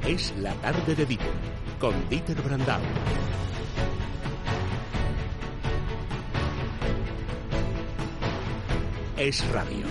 Es la tarde de Dieter, con Dieter Brandau. Es radio.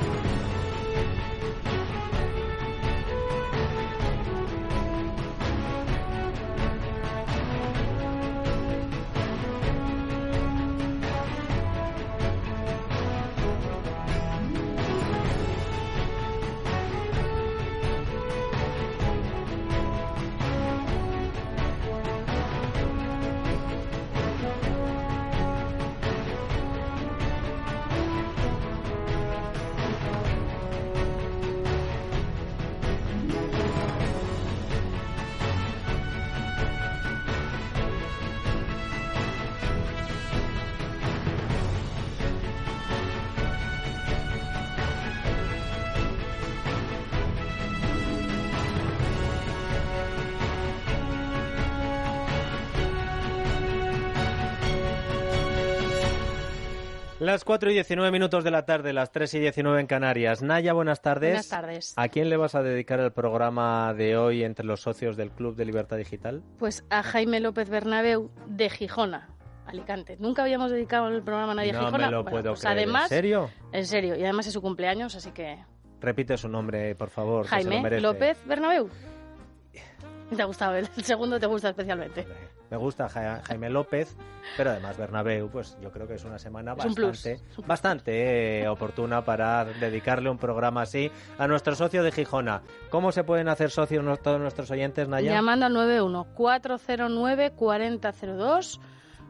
Las 4:19 de la tarde, las 3:19 en Canarias. Naya, buenas tardes. Buenas tardes. ¿A quién le vas a dedicar el programa de hoy entre los socios del Club de Libertad Digital? Pues a Jaime López Bernabéu, de Gijona, Alicante. Nunca habíamos dedicado el programa a nadie de Gijona. No me lo puedo creer. Además, ¿En serio? En serio. Y además es su cumpleaños, así que... Repite su nombre, por favor, que se lo Jaime merece. López Bernabéu. ¿Te ha gustado? El segundo te gusta especialmente. Me gusta Jaime López, pero además Bernabéu, pues yo creo que es una semana bastante oportuna para dedicarle un programa así a nuestro socio de Gijona. ¿Cómo se pueden hacer socios todos nuestros oyentes, Naya? Llamando al 91-409-4002,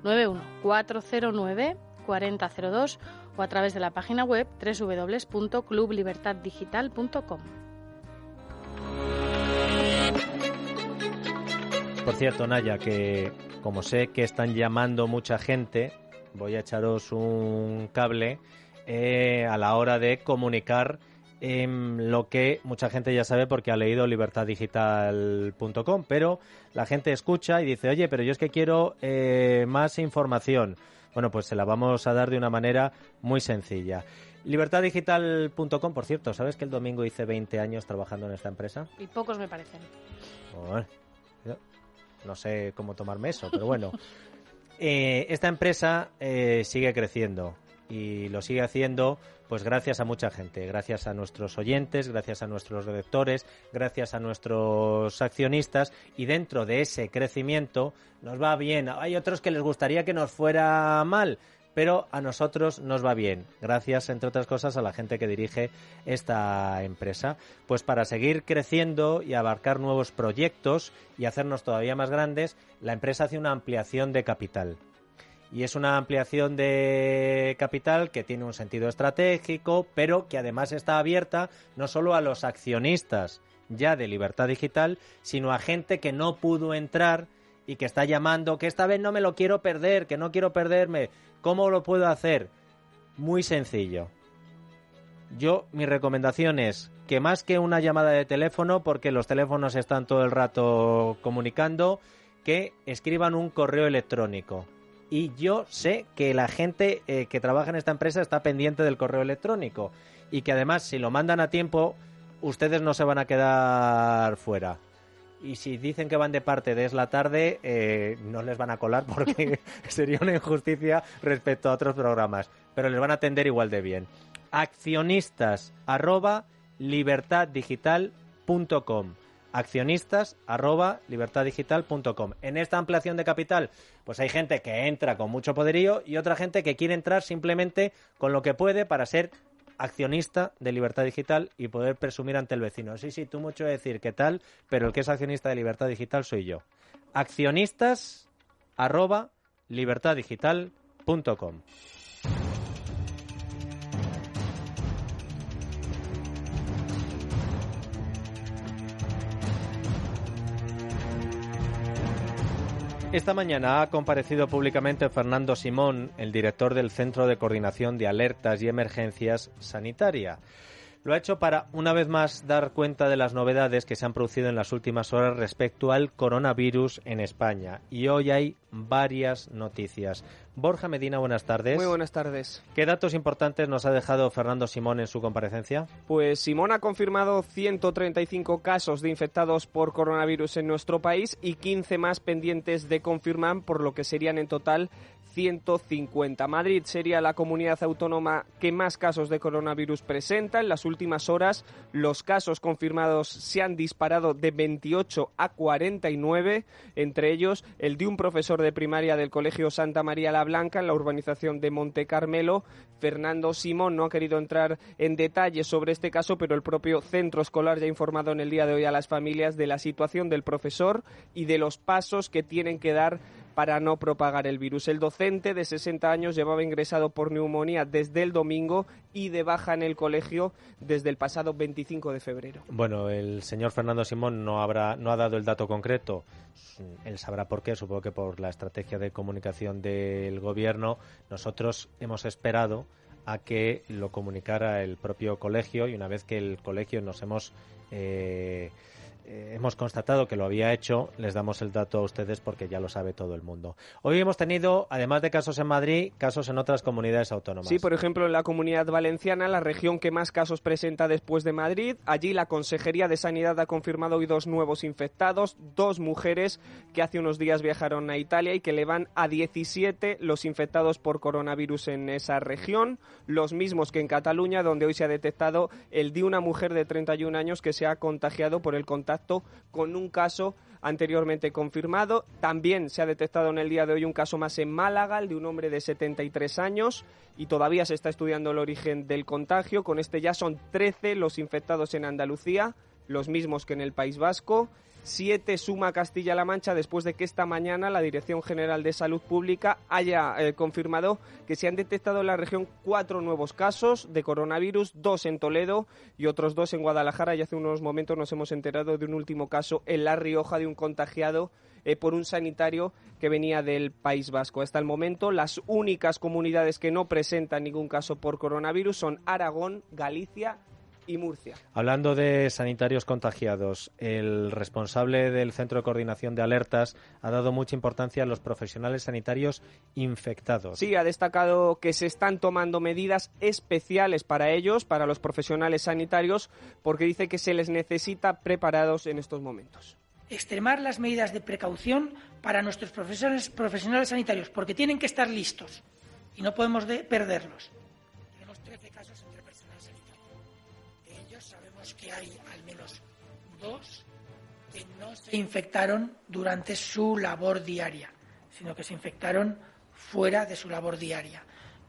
91-409-4002 o a través de la página web www.clublibertaddigital.com. Por cierto, Naya, que como sé que están llamando mucha gente, voy a echaros un cable a la hora de comunicar lo que mucha gente ya sabe porque ha leído libertaddigital.com, pero la gente escucha y dice, oye, pero yo es que quiero más información. Bueno, pues se la vamos a dar de una manera muy sencilla. Libertaddigital.com, por cierto, ¿sabes que el domingo hice 20 años trabajando en esta empresa? Y pocos me parecen. Bueno, no sé cómo tomarme eso, pero bueno. Esta empresa sigue creciendo y lo sigue haciendo pues gracias a mucha gente, gracias a nuestros oyentes, gracias a nuestros lectores, gracias a nuestros accionistas, y dentro de ese crecimiento nos va bien. Hay otros que les gustaría que nos fuera mal, pero a nosotros nos va bien, gracias, entre otras cosas, a la gente que dirige esta empresa. Pues para seguir creciendo y abarcar nuevos proyectos y hacernos todavía más grandes, la empresa hace una ampliación de capital. Y es una ampliación de capital que tiene un sentido estratégico, pero que además está abierta no solo a los accionistas ya de Libertad Digital, sino a gente que no pudo entrar y que está llamando, que esta vez no me lo quiero perder, que no quiero perderme. ¿Cómo lo puedo hacer? Muy sencillo. Mi recomendación es que más que una llamada de teléfono, porque los teléfonos están todo el rato comunicando, que escriban un correo electrónico. Y yo sé que la gente que trabaja en esta empresa está pendiente del correo electrónico y que además si lo mandan a tiempo, ustedes no se van a quedar fuera. Y si dicen que van de parte de Es la Tarde, no les van a colar porque sería una injusticia respecto a otros programas, pero les van a atender igual de bien. accionistas@libertaddigital.com accionistas@libertaddigital.com. En esta ampliación de capital, pues hay gente que entra con mucho poderío y otra gente que quiere entrar simplemente con lo que puede para ser accionista de Libertad Digital y poder presumir ante el vecino. Sí, tú mucho decir qué tal, pero el que es accionista de Libertad Digital soy yo. accionistas@libertaddigital.com. Esta mañana ha comparecido públicamente Fernando Simón, el director del Centro de Coordinación de Alertas y Emergencias Sanitaria. Lo ha hecho para, una vez más, dar cuenta de las novedades que se han producido en las últimas horas respecto al coronavirus en España. Y hoy hay varias noticias. Borja Medina, buenas tardes. Muy buenas tardes. ¿Qué datos importantes nos ha dejado Fernando Simón en su comparecencia? Pues Simón ha confirmado 135 casos de infectados por coronavirus en nuestro país y 15 más pendientes de confirmar, por lo que serían en total 150. Madrid sería la comunidad autónoma que más casos de coronavirus presenta. En las últimas horas, los casos confirmados se han disparado de 28 a 49, entre ellos el de un profesor de primaria del Colegio Santa María la Blanca en la urbanización de Monte Carmelo. Fernando Simón no ha querido entrar en detalles sobre este caso, pero el propio centro escolar ya ha informado en el día de hoy a las familias de la situación del profesor y de los pasos que tienen que dar para no propagar el virus. El docente de 60 años llevaba ingresado por neumonía desde el domingo y de baja en el colegio desde el pasado 25 de febrero. Bueno, el señor Fernando Simón no ha dado el dato concreto. Él sabrá por qué, supongo que por la estrategia de comunicación del gobierno. Nosotros hemos esperado a que lo comunicara el propio colegio y una vez que el colegio nos hemos constatado que lo había hecho, les damos el dato a ustedes porque ya lo sabe todo el mundo. Hoy hemos tenido, además de casos en Madrid, casos en otras comunidades autónomas. Sí, por ejemplo, en la Comunidad Valenciana, la región que más casos presenta después de Madrid. Allí la Consejería de Sanidad ha confirmado hoy 2 nuevos infectados, 2 mujeres que hace unos días viajaron a Italia y que le van a 17 los infectados por coronavirus en esa región, los mismos que en Cataluña, donde hoy se ha detectado el de una mujer de 31 años que se ha contagiado por el contacto con un caso anteriormente confirmado. También se ha detectado en el día de hoy un caso más en Málaga, el de un hombre de 73 años, y todavía se está estudiando el origen del contagio. Con este ya son 13 los infectados en Andalucía, los mismos que en el País Vasco. 7 suma Castilla-La Mancha después de que esta mañana la Dirección General de Salud Pública haya confirmado que se han detectado en la región 4 nuevos casos de coronavirus, 2 en Toledo y otros 2 en Guadalajara, y hace unos momentos nos hemos enterado de un último caso en La Rioja de un contagiado por un sanitario que venía del País Vasco. Hasta el momento las únicas comunidades que no presentan ningún caso por coronavirus son Aragón, Galicia y Murcia. Hablando de sanitarios contagiados, el responsable del Centro de Coordinación de Alertas ha dado mucha importancia a los profesionales sanitarios infectados. Sí, ha destacado que se están tomando medidas especiales para ellos, para los profesionales sanitarios, porque dice que se les necesita preparados en estos momentos. Extremar las medidas de precaución para nuestros profesionales sanitarios, porque tienen que estar listos y no podemos perderlos. Tenemos 13 casos entre personal sanitario. De ellos sabemos que hay al menos 2 que no se infectaron durante su labor diaria, sino que se infectaron fuera de su labor diaria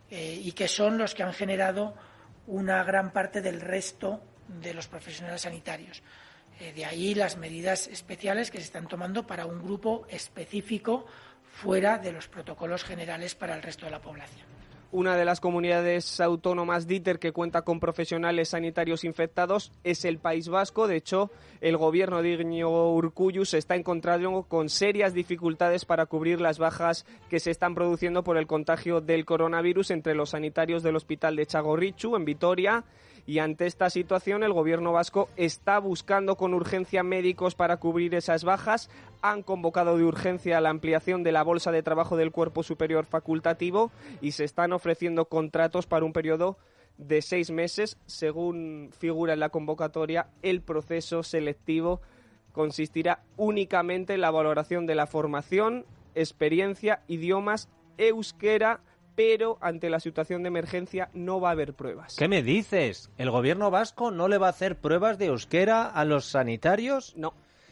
y que son los que han generado una gran parte del resto de los profesionales sanitarios. De ahí las medidas especiales que se están tomando para un grupo específico fuera de los protocolos generales para el resto de la población. Una de las comunidades autónomas DITER que cuenta con profesionales sanitarios infectados es el País Vasco. De hecho, el gobierno de Iñigo Urkullu se está encontrando con serias dificultades para cubrir las bajas que se están produciendo por el contagio del coronavirus entre los sanitarios del Hospital de Txagorritxu, en Vitoria. Y ante esta situación, el gobierno vasco está buscando con urgencia médicos para cubrir esas bajas. Han convocado de urgencia la ampliación de la bolsa de trabajo del Cuerpo Superior Facultativo y se están ofreciendo contratos para un periodo de 6 meses. Según figura en la convocatoria, el proceso selectivo consistirá únicamente en la valoración de la formación, experiencia, idiomas, euskera, pero ante la situación de emergencia no va a haber pruebas. ¿Qué me dices? ¿El gobierno vasco no le va a hacer pruebas de euskera a los sanitarios? No.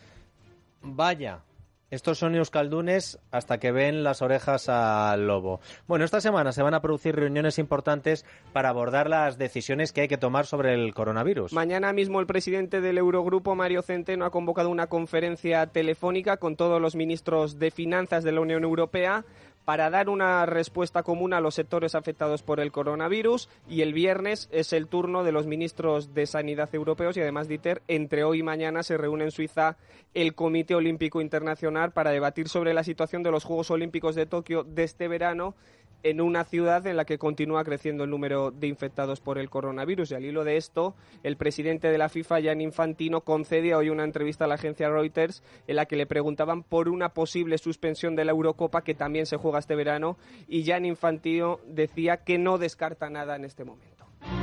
Vaya, estos son euskaldunes hasta que ven las orejas al lobo. Bueno, esta semana se van a producir reuniones importantes para abordar las decisiones que hay que tomar sobre el coronavirus. Mañana mismo el presidente del Eurogrupo, Mario Centeno, ha convocado una conferencia telefónica con todos los ministros de Finanzas de la Unión Europea para dar una respuesta común a los sectores afectados por el coronavirus, y el viernes es el turno de los ministros de Sanidad europeos y además DITER. Entre hoy y mañana se reúne en Suiza el Comité Olímpico Internacional para debatir sobre la situación de los Juegos Olímpicos de Tokio de este verano en una ciudad en la que continúa creciendo el número de infectados por el coronavirus. Y al hilo de esto, el presidente de la FIFA, Gianni Infantino, concede hoy una entrevista a la agencia Reuters en la que le preguntaban por una posible suspensión de la Eurocopa, que también se juega este verano, y Gianni Infantino decía que no descarta nada en este momento.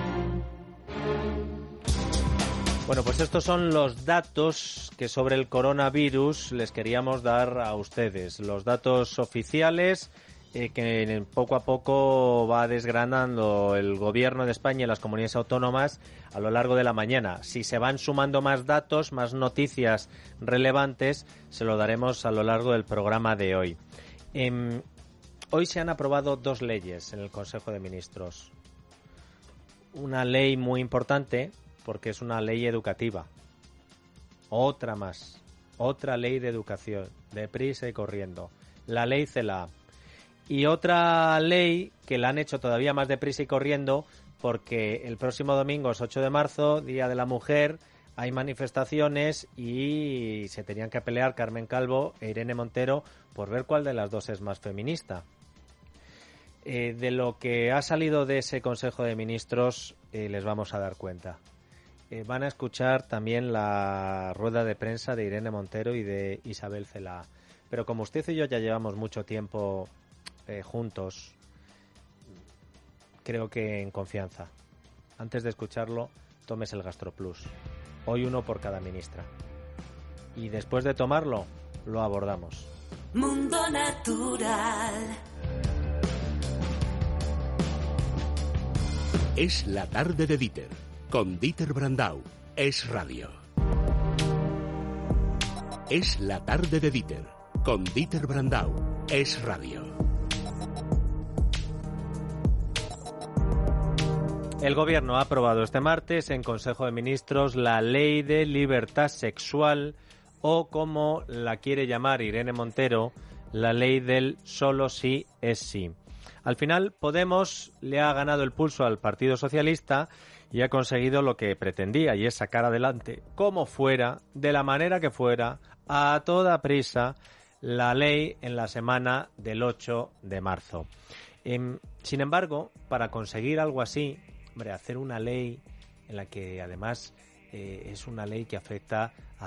Bueno, pues estos son los datos que sobre el coronavirus les queríamos dar a ustedes. Los datos oficiales que poco a poco va desgranando el Gobierno de España y las comunidades autónomas a lo largo de la mañana. Si se van sumando más datos, más noticias relevantes, se lo daremos a lo largo del programa de hoy. Hoy se han aprobado 2 leyes en el Consejo de Ministros. Una ley muy importante porque es una ley educativa. Otra más. Otra ley de educación. Deprisa y corriendo. La ley CELA. Y otra ley que la han hecho todavía más deprisa y corriendo porque el próximo domingo es 8 de marzo, Día de la Mujer, hay manifestaciones y se tenían que pelear Carmen Calvo e Irene Montero por ver cuál de las dos es más feminista. De lo que ha salido de ese Consejo de Ministros les vamos a dar cuenta. Van a escuchar también la rueda de prensa de Irene Montero y de Isabel Celaá. Pero como usted y yo ya llevamos mucho tiempo juntos, creo que en confianza. Antes de escucharlo, tomes el GastroPlus. Hoy 1 por cada ministra. Y después de tomarlo, lo abordamos. Mundo Natural. Es la tarde de Dieter, con Dieter Brandau. Es radio. Es la tarde de Dieter, con Dieter Brandau. Es radio. El Gobierno ha aprobado este martes en Consejo de Ministros la Ley de Libertad Sexual, o como la quiere llamar Irene Montero, la Ley del solo sí es sí. Al final, Podemos le ha ganado el pulso al Partido Socialista y ha conseguido lo que pretendía, y es sacar adelante, como fuera, de la manera que fuera, a toda prisa, la ley en la semana del 8 de marzo. Sin embargo, para conseguir algo así, hacer una ley en la que además es una ley que afecta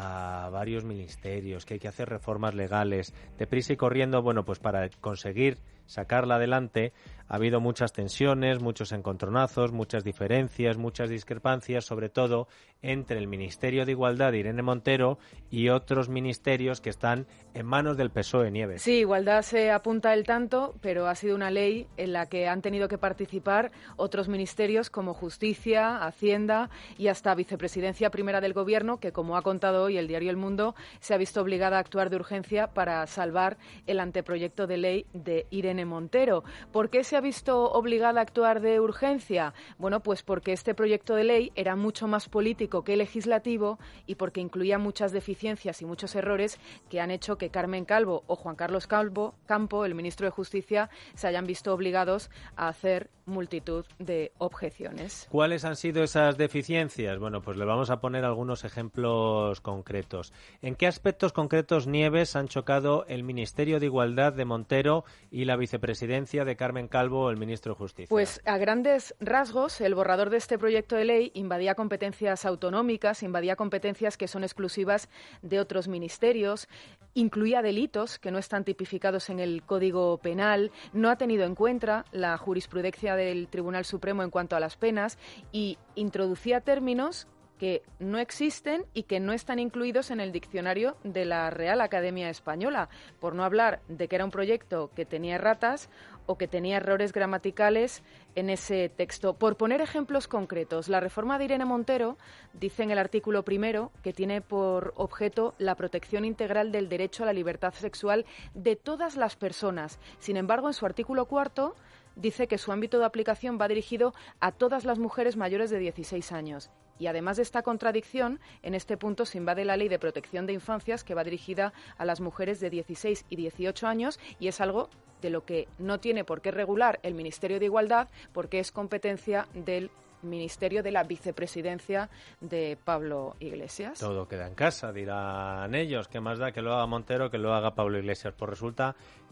a varios ministerios, que hay que hacer reformas legales, deprisa y corriendo, bueno, pues para conseguir sacarla adelante ha habido muchas tensiones, muchos encontronazos, muchas diferencias, muchas discrepancias, sobre todo entre el Ministerio de Igualdad de Irene Montero y otros ministerios que están en manos del PSOE, Nieves. Sí, Igualdad se apunta el tanto, pero ha sido una ley en la que han tenido que participar otros ministerios como Justicia, Hacienda y hasta Vicepresidencia Primera del Gobierno, que, como ha contado hoy el diario El Mundo, se ha visto obligada a actuar de urgencia para salvar el anteproyecto de ley de Irene Montero. ¿Por qué se ha visto obligada a actuar de urgencia? Bueno, pues porque este proyecto de ley era mucho más político que legislativo y porque incluía muchas deficiencias y muchos errores que han hecho que Carmen Calvo o Juan Carlos Campo, el ministro de Justicia, se hayan visto obligados a hacer multitud de objeciones. ¿Cuáles han sido esas deficiencias? Bueno, pues le vamos a poner algunos ejemplos concretos. ¿En qué aspectos concretos, Nieves, han chocado el Ministerio de Igualdad de Montero y la vicepresidencia de Carmen Calvo, el ministro de Justicia? Pues a grandes rasgos, el borrador de este proyecto de ley invadía competencias autonómicas, invadía competencias que son exclusivas de otros ministerios, incluía delitos que no están tipificados en el Código Penal, no ha tenido en cuenta la jurisprudencia del Tribunal Supremo en cuanto a las penas y introducía términos que no existen y que no están incluidos en el diccionario de la Real Academia Española, por no hablar de que era un proyecto que tenía erratas o que tenía errores gramaticales en ese texto. Por poner ejemplos concretos, la reforma de Irene Montero dice en el artículo 1 que tiene por objeto la protección integral del derecho a la libertad sexual de todas las personas. Sin embargo, en su artículo 4 dice que su ámbito de aplicación va dirigido a todas las mujeres mayores de 16 años. Y además de esta contradicción, en este punto se invade la Ley de Protección de Infancias, que va dirigida a las mujeres de 16 y 18 años, y es algo de lo que no tiene por qué regular el Ministerio de Igualdad, porque es competencia del Ministerio de la Vicepresidencia de Pablo Iglesias. Todo queda en casa, dirán ellos. ¿Qué más da que lo haga Montero que lo haga Pablo Iglesias? Pues resulta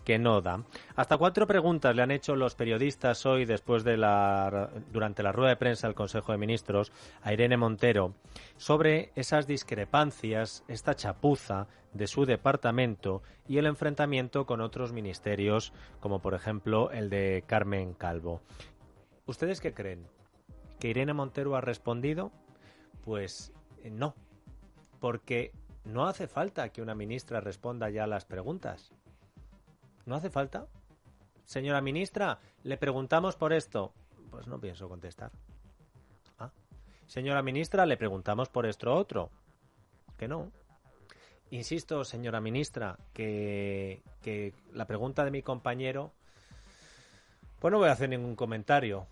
que no da. Hasta 4 preguntas le han hecho los periodistas hoy durante la rueda de prensa del Consejo de Ministros a Irene Montero sobre esas discrepancias, esta chapuza de su departamento y el enfrentamiento con otros ministerios, como por ejemplo el de Carmen Calvo. ¿Ustedes qué creen? ¿Que Irene Montero ha respondido? Pues no, porque no hace falta que una ministra responda ya a las preguntas. ¿No hace falta? Señora ministra, le preguntamos por esto. Pues no pienso contestar. Ah. Señora ministra, le preguntamos por esto otro. Que no. Insisto, señora ministra, que la pregunta de mi compañero, pues no voy a hacer ningún comentario.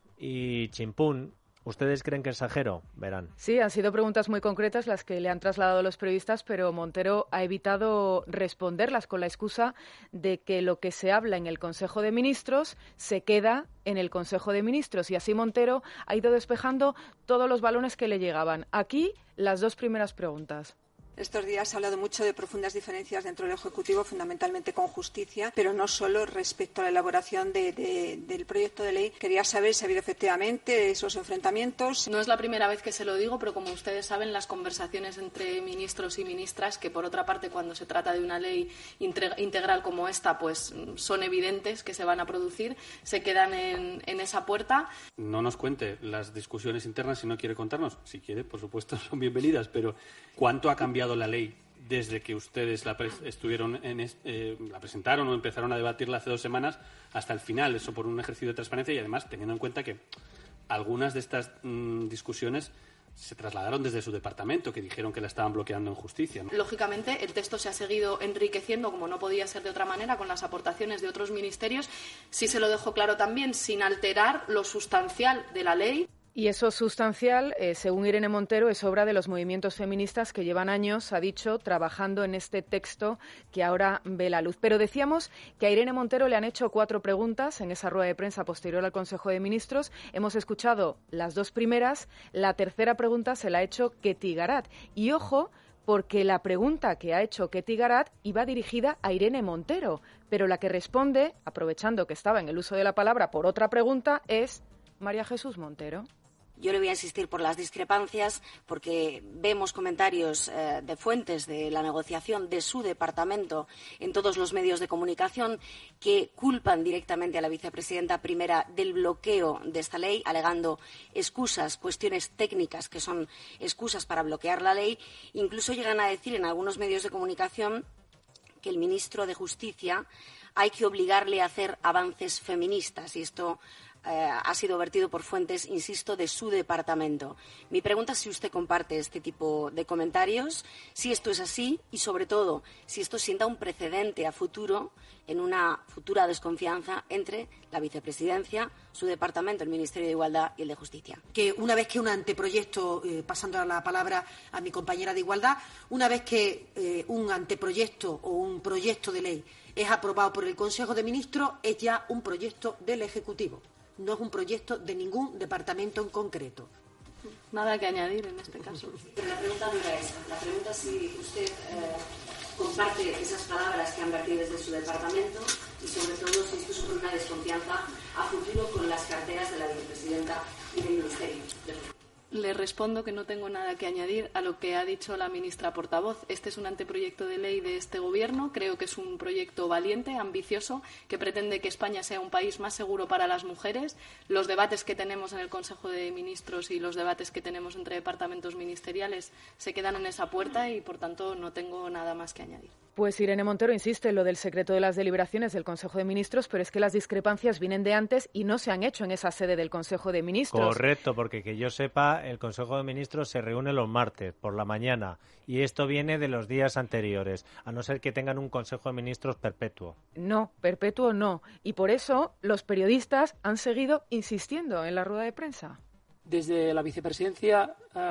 Y chimpún, ¿ustedes creen que exagero? Verán. Sí, han sido preguntas muy concretas las que le han trasladado los periodistas, pero Montero ha evitado responderlas con la excusa de que lo que se habla en el Consejo de Ministros se queda en el Consejo de Ministros. Y así Montero ha ido despejando todos los balones que le llegaban. Aquí, las 2 primeras preguntas. Estos días se ha hablado mucho de profundas diferencias dentro del Ejecutivo, fundamentalmente con Justicia, pero no solo respecto a la elaboración del proyecto de ley. Quería saber si ha habido efectivamente esos enfrentamientos. No es la primera vez que se lo digo, pero como ustedes saben, las conversaciones entre ministros y ministras, que por otra parte cuando se trata de una ley integral como esta, pues son evidentes que se van a producir, se quedan en esa puerta. No nos cuente las discusiones internas si no quiere contarnos. Si quiere, por supuesto, son bienvenidas, pero ¿cuánto ha cambiado la ley desde que ustedes la presentaron o empezaron a debatirla hace 2 semanas hasta el final? Eso por un ejercicio de transparencia y además teniendo en cuenta que algunas de estas discusiones se trasladaron desde su departamento, que dijeron que la estaban bloqueando en Justicia, ¿no? Lógicamente, el texto se ha seguido enriqueciendo, como no podía ser de otra manera, con las aportaciones de otros ministerios. Sí se lo dejo claro también, sin alterar lo sustancial de la ley. Y eso sustancial, según Irene Montero, es obra de los movimientos feministas que llevan años, ha dicho, trabajando en este texto que ahora ve la luz. Pero decíamos que a Irene Montero le han hecho 4 preguntas en esa rueda de prensa posterior al Consejo de Ministros. Hemos escuchado las 2 primeras. La tercera pregunta se la ha hecho Ketty Garat. Y ojo, porque la pregunta que ha hecho Ketty Garat iba dirigida a Irene Montero. Pero la que responde, aprovechando que estaba en el uso de la palabra por otra pregunta, es María Jesús Montero. Yo le voy a insistir por las discrepancias, porque vemos comentarios de fuentes de la negociación de su departamento en todos los medios de comunicación que culpan directamente a la vicepresidenta primera del bloqueo de esta ley, alegando excusas, cuestiones técnicas que son excusas para bloquear la ley. Incluso llegan a decir en algunos medios de comunicación que el ministro de Justicia hay que obligarle a hacer avances feministas, y esto ha sido vertido por fuentes, insisto, de su departamento. Mi pregunta es si usted comparte este tipo de comentarios, si esto es así y, sobre todo, si esto sienta un precedente a futuro en una futura desconfianza entre la vicepresidencia, su departamento, el Ministerio de Igualdad y el de Justicia. Que una vez que un anteproyecto, pasando la palabra a mi compañera de Igualdad, una vez que un anteproyecto o un proyecto de ley es aprobado por el Consejo de Ministros, es ya un proyecto del Ejecutivo. No es un proyecto de ningún departamento en concreto. Nada que añadir en este caso. Pero la pregunta no era esa. La pregunta es si usted comparte esas palabras que han vertido desde su departamento y, sobre todo, si esto supone una desconfianza a futuro con las carteras de la vicepresidenta y del Ministerio. Le respondo que no tengo nada que añadir a lo que ha dicho la ministra portavoz. Este es un anteproyecto de ley de este Gobierno. Creo que es un proyecto valiente, ambicioso, que pretende que España sea un país más seguro para las mujeres. Los debates que tenemos en el Consejo de Ministros y los debates que tenemos entre departamentos ministeriales se quedan en esa puerta y, por tanto, no tengo nada más que añadir. Pues Irene Montero insiste en lo del secreto de las deliberaciones del Consejo de Ministros, pero es que las discrepancias vienen de antes y no se han hecho en esa sede del Consejo de Ministros. Correcto, porque que yo sepa, el Consejo de Ministros se reúne los martes por la mañana y esto viene de los días anteriores, a no ser que tengan un Consejo de Ministros perpetuo. No, perpetuo no. Y por eso los periodistas han seguido insistiendo en la rueda de prensa. Desde la vicepresidencia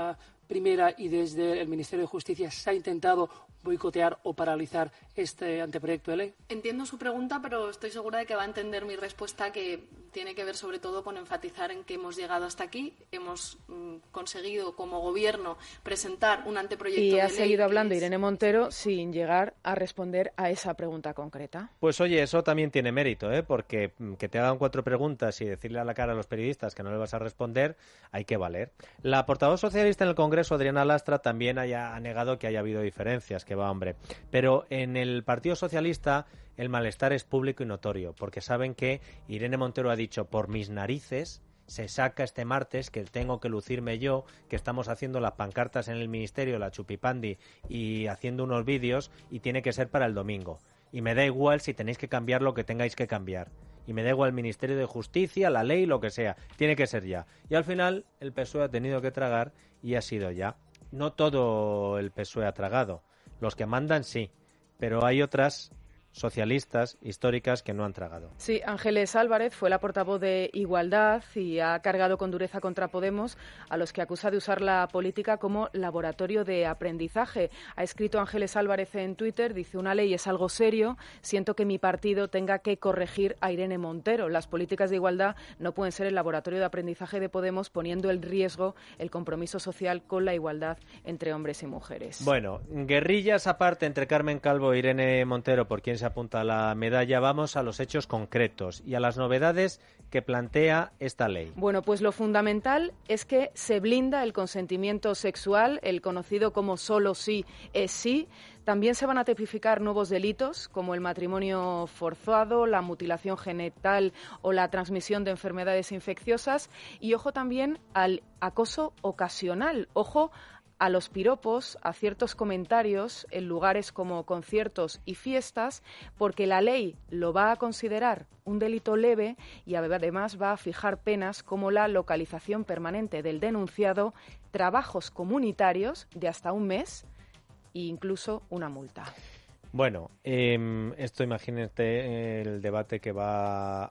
primera y desde el Ministerio de Justicia se ha intentado boicotear o paralizar este anteproyecto de ley? Entiendo su pregunta, pero estoy segura de que va a entender mi respuesta, que tiene que ver sobre todo con enfatizar en que hemos llegado hasta aquí. Hemos conseguido como gobierno presentar un anteproyecto de ley. Y ha seguido hablando Irene Montero sin llegar a responder a esa pregunta concreta. Pues oye, eso también tiene mérito, porque que te hagan 4 preguntas y decirle a la cara a los periodistas que no le vas a responder, hay que valer. La portavoz socialista en el Congreso, Adriana Lastra, también ha negado que haya habido diferencias, que va, hombre. Pero en el Partido Socialista el malestar es público y notorio, porque saben que Irene Montero ha dicho, por mis narices, se saca este martes, que tengo que lucirme yo, que estamos haciendo las pancartas en el Ministerio, la chupipandi, y haciendo unos vídeos, y tiene que ser para el domingo. Y me da igual si tenéis que cambiar lo que tengáis que cambiar. Y me da igual el Ministerio de Justicia, la ley, lo que sea. Tiene que ser ya. Y al final el PSOE ha tenido que tragar y ha sido ya. No todo el PSOE ha tragado. Los que mandan sí, pero hay otras socialistas históricas que no han tragado. Sí, Ángeles Álvarez fue la portavoz de Igualdad y ha cargado con dureza contra Podemos, a los que acusa de usar la política como laboratorio de aprendizaje. Ha escrito Ángeles Álvarez en Twitter, dice: una ley es algo serio, siento que mi partido tenga que corregir a Irene Montero. Las políticas de igualdad no pueden ser el laboratorio de aprendizaje de Podemos, poniendo en riesgo el compromiso social con la igualdad entre hombres y mujeres. Bueno, guerrillas aparte entre Carmen Calvo e Irene Montero, por quien se apunta a la medalla, vamos a los hechos concretos y a las novedades que plantea esta ley. Bueno, pues lo fundamental es que se blinda el consentimiento sexual, el conocido como solo sí es sí. También se van a tipificar nuevos delitos como el matrimonio forzado, la mutilación genital o la transmisión de enfermedades infecciosas. Y ojo también al acoso ocasional. Ojo a los piropos, a ciertos comentarios en lugares como conciertos y fiestas, porque la ley lo va a considerar un delito leve y además va a fijar penas como la localización permanente del denunciado, trabajos comunitarios de hasta 1 mes e incluso una multa. Bueno, esto imagínate el debate que va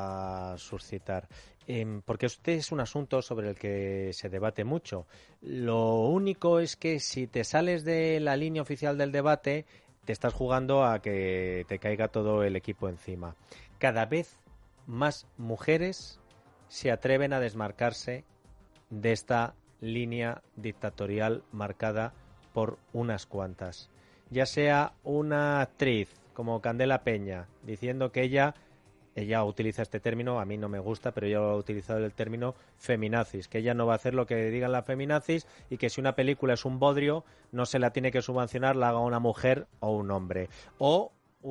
a suscitar. Porque este es un asunto sobre el que se debate mucho. Lo único es que si te sales de la línea oficial del debate, te estás jugando a que te caiga todo el equipo encima. Cada vez más mujeres se atreven a desmarcarse de esta línea dictatorial marcada por unas cuantas. Ya sea una actriz como Candela Peña, diciendo que ella utiliza este término, a mí no me gusta, pero ella ha utilizado el término feminazis, que ella no va a hacer lo que digan las feminazis y que si una película es un bodrio, no se la tiene que subvencionar, la haga una mujer o un hombre. O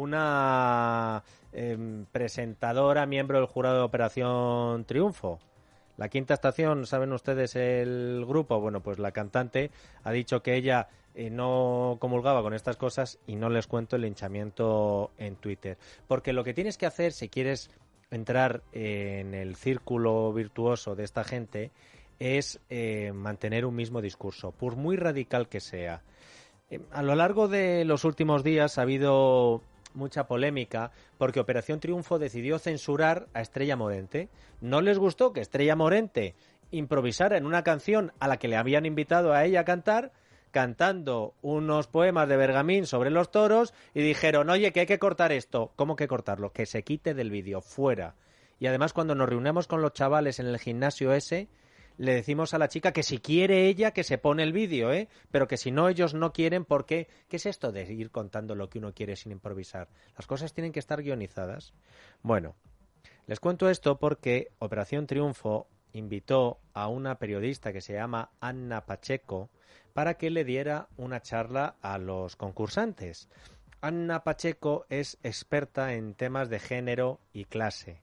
una presentadora, miembro del jurado de Operación Triunfo. La Quinta Estación, ¿saben ustedes el grupo? Bueno, pues la cantante ha dicho que ella no comulgaba con estas cosas y no les cuento el linchamiento en Twitter. Porque lo que tienes que hacer si quieres entrar en el círculo virtuoso de esta gente es mantener un mismo discurso, por muy radical que sea. A lo largo de los últimos días ha habido mucha polémica porque Operación Triunfo decidió censurar a Estrella Morente. No les gustó que Estrella Morente improvisara en una canción a la que le habían invitado a ella a cantar, cantando unos poemas de Bergamín sobre los toros, y dijeron: oye, que hay que cortar esto. ¿Cómo que cortarlo? Que se quite del vídeo, fuera. Y además, cuando nos reunimos con los chavales en el gimnasio ese, le decimos a la chica que si quiere ella que se pone el vídeo, pero que si no ellos no quieren, porque ¿qué es esto de ir contando lo que uno quiere sin improvisar? Las cosas tienen que estar guionizadas. Bueno, les cuento esto porque Operación Triunfo invitó a una periodista que se llama Anna Pacheco para que le diera una charla a los concursantes. Anna Pacheco es experta en temas de género y clase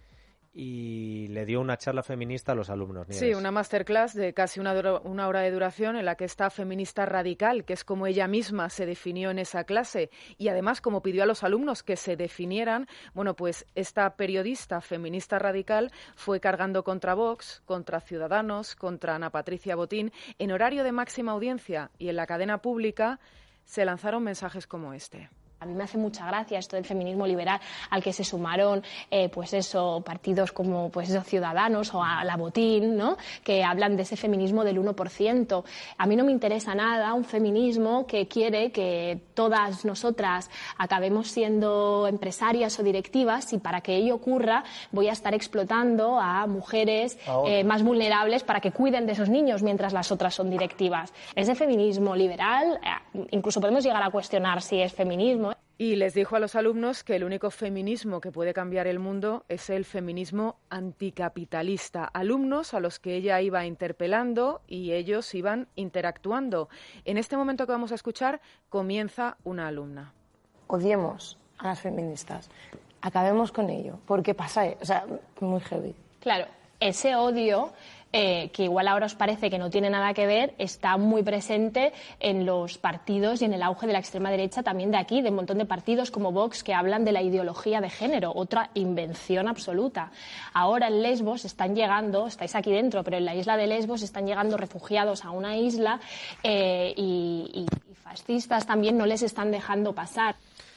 y le dio una charla feminista a los alumnos. Nieves. Sí, una masterclass de casi una hora de duración en la que esta feminista radical, que es como ella misma se definió en esa clase, y además como pidió a los alumnos que se definieran, bueno, pues esta periodista feminista radical fue cargando contra Vox, contra Ciudadanos, contra Ana Patricia Botín. En horario de máxima audiencia y en la cadena pública se lanzaron mensajes como este. A mí me hace mucha gracia esto del feminismo liberal al que se sumaron partidos como Ciudadanos o a la Botín, ¿no? Que hablan de ese feminismo del 1%. A mí no me interesa nada un feminismo que quiere que todas nosotras acabemos siendo empresarias o directivas, y para que ello ocurra voy a estar explotando a mujeres más vulnerables para que cuiden de esos niños mientras las otras son directivas. Ese feminismo liberal, incluso podemos llegar a cuestionar si es feminismo. Y les dijo a los alumnos que el único feminismo que puede cambiar el mundo es el feminismo anticapitalista. Alumnos a los que ella iba interpelando y ellos iban interactuando. En este momento que vamos a escuchar, comienza una alumna. Odiemos a las feministas, acabemos con ello, porque pasa, muy heavy. Claro, ese odio, que igual ahora os parece que no tiene nada que ver, está muy presente en los partidos y en el auge de la extrema derecha también de aquí, de un montón de partidos como Vox que hablan de la ideología de género, otra invención absoluta. Ahora en Lesbos están llegando, estáis aquí dentro, pero en la isla de Lesbos están llegando refugiados a una isla y fascistas también no les están dejando pasar.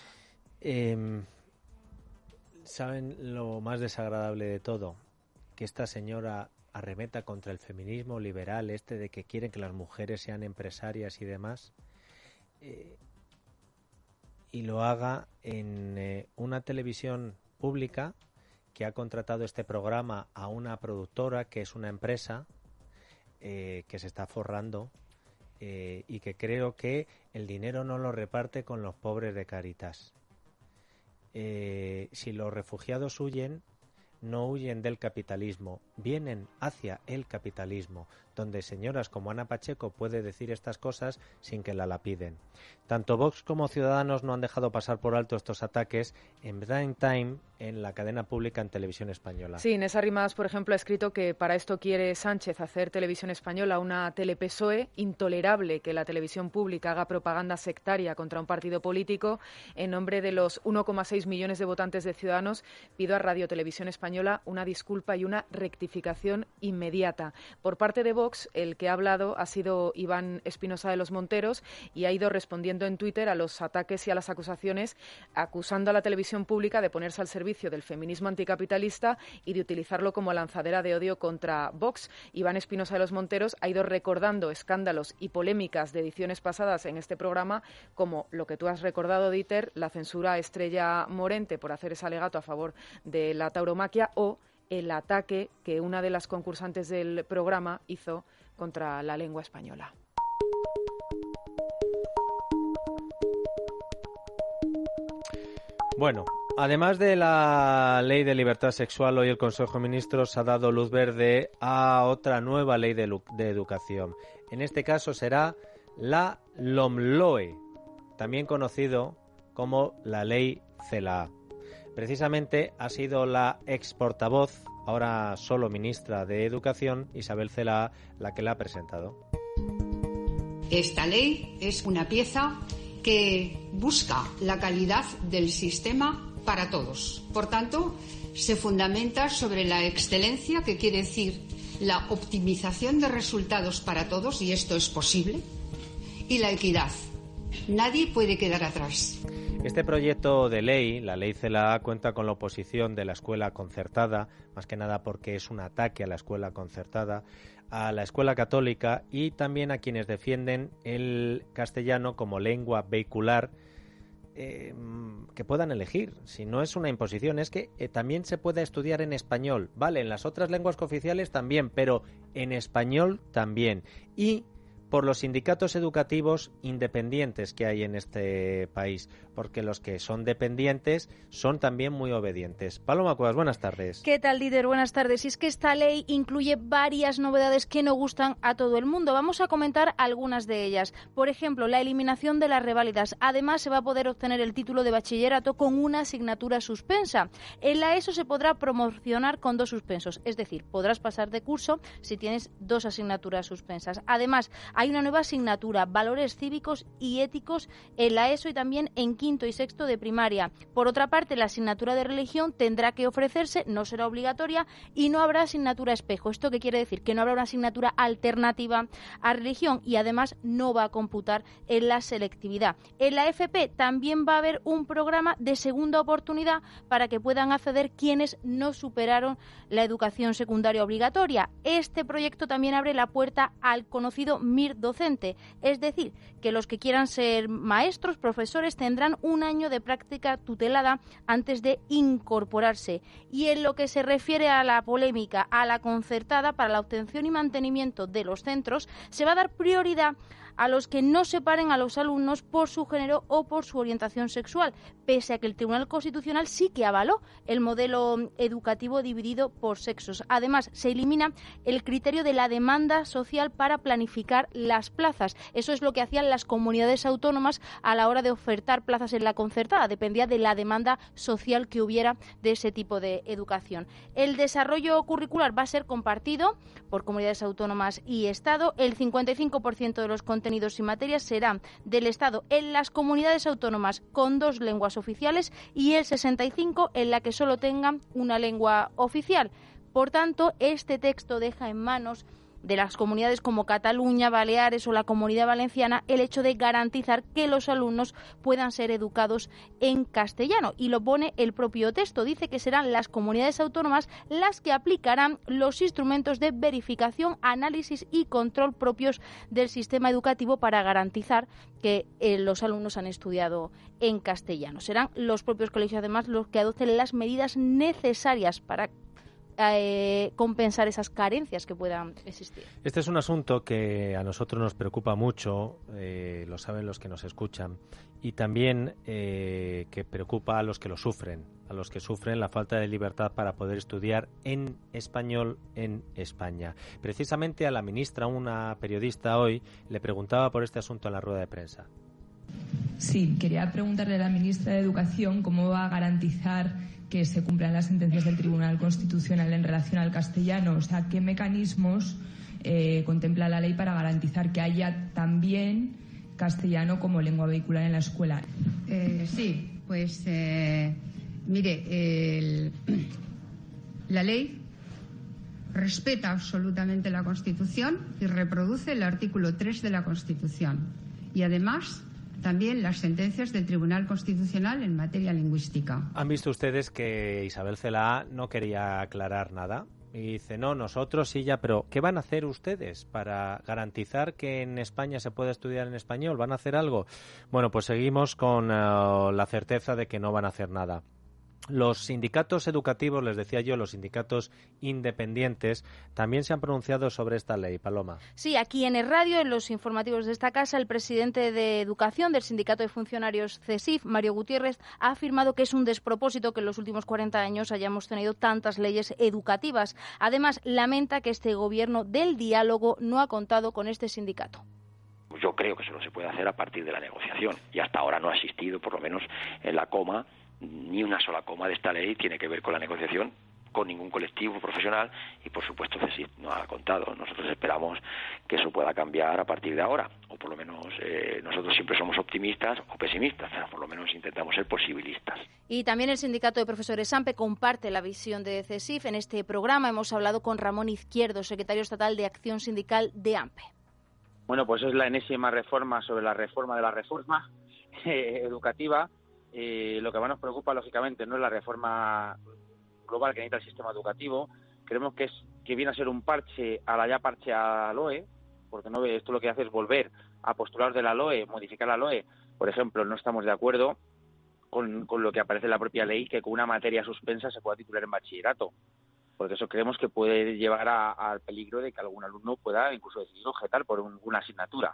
¿Saben lo más desagradable de todo? Que esta señora arremeta contra el feminismo liberal de que quieren que las mujeres sean empresarias y demás, y lo haga en una televisión pública que ha contratado este programa a una productora que es una empresa que se está forrando y que creo que el dinero no lo reparte con los pobres de Cáritas. Si los refugiados huyen, no huyen del capitalismo, vienen hacia el capitalismo, donde señoras como Ana Pacheco puede decir estas cosas sin que la lapiden. Tanto Vox como Ciudadanos no han dejado pasar por alto estos ataques en prime time en la cadena pública en Televisión Española. Sí, Inés Arrimadas, por ejemplo, ha escrito que para esto quiere Sánchez hacer Televisión Española una tele-PSOE. Intolerable que la televisión pública haga propaganda sectaria contra un partido político. En nombre de los 1,6 millones de votantes de Ciudadanos, pido a Radio Televisión Española una disculpa y una rectificación inmediata. Por parte de Vox, el que ha hablado ha sido Iván Espinosa de los Monteros y ha ido respondiendo en Twitter a los ataques y a las acusaciones, acusando a la televisión pública de ponerse al servicio del feminismo anticapitalista y de utilizarlo como lanzadera de odio contra Vox. Iván Espinosa de los Monteros ha ido recordando escándalos y polémicas de ediciones pasadas en este programa, como lo que tú has recordado, Dieter, la censura a Estrella Morente por hacer ese alegato a favor de la tauromaquia, o el ataque que una de las concursantes del programa hizo contra la lengua española. Bueno, además de la ley de libertad sexual, hoy el Consejo de Ministros ha dado luz verde a otra nueva ley de educación. En este caso será la LOMLOE, también conocido como la ley CELA. Precisamente ha sido la ex portavoz, ahora solo ministra de Educación, Isabel Celaá, la que la ha presentado. Esta ley es una pieza que busca la calidad del sistema para todos. Por tanto, se fundamenta sobre la excelencia, que quiere decir la optimización de resultados para todos, y esto es posible, y la equidad. Nadie puede quedar atrás. Este proyecto de ley, la ley CELA, cuenta con la oposición de la escuela concertada, más que nada porque es un ataque a la escuela concertada, a la escuela católica y también a quienes defienden el castellano como lengua vehicular, que puedan elegir. Si no es una imposición, es que también se puede estudiar en español, vale, en las otras lenguas cooficiales también, pero en español también. Y por los sindicatos educativos independientes que hay en este país, porque los que son dependientes son también muy obedientes. Paloma Cuevas, buenas tardes. ¿Qué tal, líder? Buenas tardes. Y es que esta ley incluye varias novedades que no gustan a todo el mundo. Vamos a comentar algunas de ellas. Por ejemplo, la eliminación de las reválidas. Además, se va a poder obtener el título de bachillerato con una asignatura suspensa. En la ESO se podrá promocionar con 2 suspensos, es decir, podrás pasar de curso si tienes 2 asignaturas suspensas. Además, Hay una nueva asignatura, Valores Cívicos y Éticos, en la ESO y también en quinto y sexto de primaria. Por otra parte, la asignatura de religión tendrá que ofrecerse, no será obligatoria y no habrá asignatura espejo. ¿Esto qué quiere decir? Que no habrá una asignatura alternativa a religión y además no va a computar en la selectividad. En la FP también va a haber un programa de segunda oportunidad para que puedan acceder quienes no superaron la educación secundaria obligatoria. Este proyecto también abre la puerta al conocido MIR docente, es decir, que los que quieran ser maestros, profesores, tendrán un año de práctica tutelada antes de incorporarse. Y en lo que se refiere a la polémica, a la concertada para la obtención y mantenimiento de los centros, se va a dar prioridad a los que no separen a los alumnos por su género o por su orientación sexual, pese a que el Tribunal Constitucional sí que avaló el modelo educativo dividido por sexos. Además, se elimina el criterio de la demanda social para planificar las plazas. Eso es lo que hacían las comunidades autónomas a la hora de ofertar plazas en la concertada. Dependía de la demanda social que hubiera de ese tipo de educación. El desarrollo curricular va a ser compartido por comunidades autónomas y Estado. El 55% de los contenidos y materias serán del Estado en las comunidades autónomas con 2 lenguas oficiales y el 65% en la que solo tengan una lengua oficial. Por tanto, este texto deja en manos de las comunidades como Cataluña, Baleares o la Comunidad Valenciana el hecho de garantizar que los alumnos puedan ser educados en castellano. Y lo pone el propio texto. Dice que serán las comunidades autónomas las que aplicarán los instrumentos de verificación, análisis y control propios del sistema educativo para garantizar que los alumnos han estudiado en castellano. Serán los propios colegios, además, los que adopten las medidas necesarias para compensar esas carencias que puedan existir. Este es un asunto que a nosotros nos preocupa mucho, lo saben los que nos escuchan, y también que preocupa a los que lo sufren, a los que sufren la falta de libertad para poder estudiar en español en España. Precisamente a la ministra, una periodista hoy, le preguntaba por este asunto en la rueda de prensa. Sí, quería preguntarle a la ministra de Educación cómo va a garantizar que se cumplan las sentencias del Tribunal Constitucional en relación al castellano. O sea, ¿qué mecanismos contempla la ley para garantizar que haya también castellano como lengua vehicular en la escuela? Sí, pues mire, la ley respeta absolutamente la Constitución y reproduce el artículo 3 de la Constitución. Y además también las sentencias del Tribunal Constitucional en materia lingüística. Han visto ustedes que Isabel Celaá no quería aclarar nada. Y dice, no, nosotros sí ya, pero ¿qué van a hacer ustedes para garantizar que en España se pueda estudiar en español? ¿Van a hacer algo? Bueno, pues seguimos con la certeza de que no van a hacer nada. Los sindicatos educativos, les decía yo, los sindicatos independientes, también se han pronunciado sobre esta ley. Paloma. Sí, aquí en el radio, en los informativos de esta casa, el presidente de Educación del Sindicato de Funcionarios CESIF, Mario Gutiérrez, ha afirmado que es un despropósito que en los últimos 40 años hayamos tenido tantas leyes educativas. Además, lamenta que este gobierno del diálogo no ha contado con este sindicato. Yo creo que solo se puede hacer a partir de la negociación y hasta ahora no ha existido, por lo menos en la coma, ni una sola coma de esta ley tiene que ver con la negociación con ningún colectivo profesional y, por supuesto, CESIF no ha contado. Nosotros esperamos que eso pueda cambiar a partir de ahora, o por lo menos nosotros siempre somos optimistas o pesimistas, pero por lo menos intentamos ser posibilistas. Y también el Sindicato de Profesores AMPE comparte la visión de CESIF. En este programa hemos hablado con Ramón Izquierdo, secretario estatal de Acción Sindical de AMPE. Bueno, pues es la enésima reforma sobre la reforma de la reforma educativa. Lo que más nos preocupa, lógicamente, no es la reforma global que necesita el sistema educativo. Creemos que viene a ser un parche a la ya parche a la LOE, porque no esto lo que hace es volver a postular de la LOE, modificar la LOE. Por ejemplo, no estamos de acuerdo con lo que aparece en la propia ley, que con una materia suspensa se pueda titular en bachillerato, porque eso creemos que puede llevar al peligro de que algún alumno pueda incluso decidir objetar por una asignatura.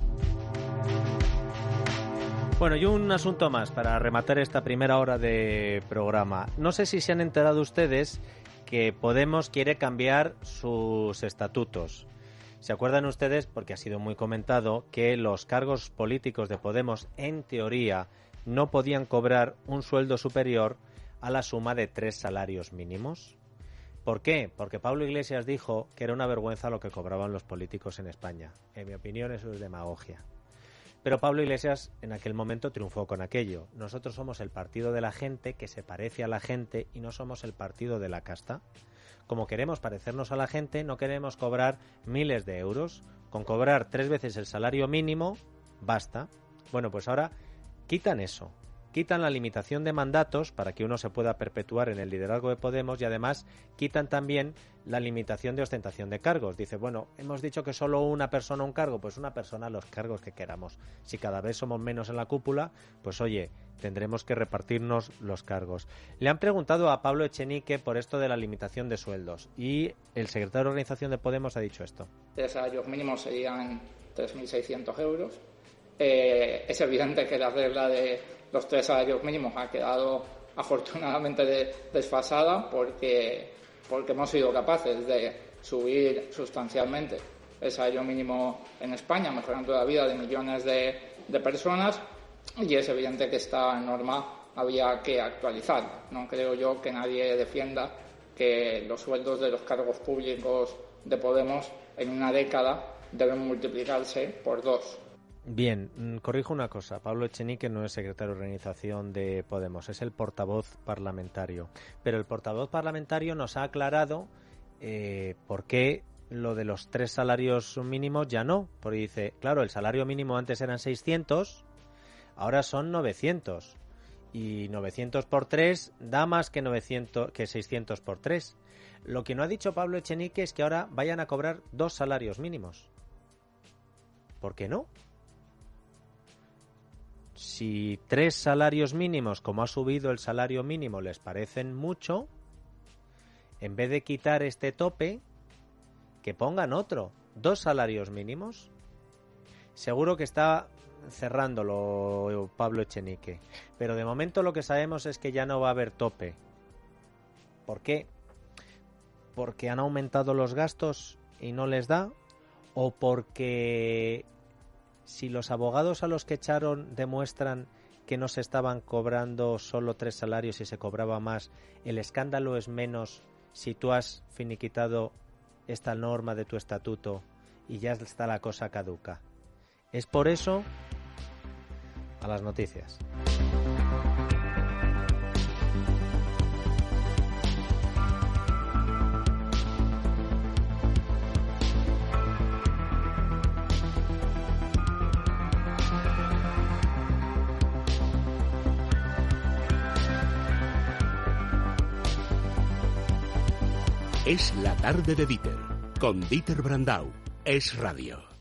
Bueno, y un asunto más para rematar esta primera hora de programa. No sé si se han enterado ustedes que Podemos quiere cambiar sus estatutos. ¿Se acuerdan ustedes, porque ha sido muy comentado, que los cargos políticos de Podemos, en teoría, no podían cobrar un sueldo superior a la suma de 3 salarios mínimos? ¿Por qué? Porque Pablo Iglesias dijo que era una vergüenza lo que cobraban los políticos en España. En mi opinión, eso es demagogia. Pero Pablo Iglesias en aquel momento triunfó con aquello. Nosotros somos el partido de la gente, que se parece a la gente, y no somos el partido de la casta. Como queremos parecernos a la gente, no queremos cobrar miles de euros. Con cobrar 3 veces el salario mínimo, basta. Bueno, pues ahora quitan eso. Quitan la limitación de mandatos para que uno se pueda perpetuar en el liderazgo de Podemos y además quitan también la limitación de ostentación de cargos. Dice, bueno, hemos dicho que solo una persona un cargo, pues una persona los cargos que queramos. Si cada vez somos menos en la cúpula, pues oye, tendremos que repartirnos los cargos. Le han preguntado a Pablo Echenique por esto de la limitación de sueldos y el secretario de Organización de Podemos ha dicho esto. 3 salarios mínimos serían 3.600 euros. Es evidente que la regla de los 3 salarios mínimos ha quedado afortunadamente desfasada porque hemos sido capaces de subir sustancialmente el salario mínimo en España, mejorando la vida de millones de personas, y es evidente que esta norma había que actualizar. No creo yo que nadie defienda que los sueldos de los cargos públicos de Podemos en una década deben multiplicarse por 2. Bien, corrijo una cosa. Pablo Echenique no es secretario de Organización de Podemos, es el portavoz parlamentario. Pero el portavoz parlamentario nos ha aclarado por qué lo de los 3 salarios mínimos ya no. Porque dice, claro, el salario mínimo antes eran 600, ahora son 900. Y 900 por 3 da más que 600 por 3. Lo que no ha dicho Pablo Echenique es que ahora vayan a cobrar 2 salarios mínimos. ¿Por qué no? Si 3 salarios mínimos, como ha subido el salario mínimo, les parecen mucho, en vez de quitar este tope, que pongan otro, 2 salarios mínimos. Seguro que está cerrándolo Pablo Echenique, pero de momento lo que sabemos es que ya no va a haber tope. ¿Por qué? ¿Porque han aumentado los gastos y no les da? ¿O porque si los abogados a los que echaron demuestran que no se estaban cobrando solo 3 salarios y se cobraba más, el escándalo es menos si tú has finiquitado esta norma de tu estatuto y ya está la cosa caduca? Es por eso, a las noticias. Es la tarde de Dieter, con Dieter Brandau. Es radio.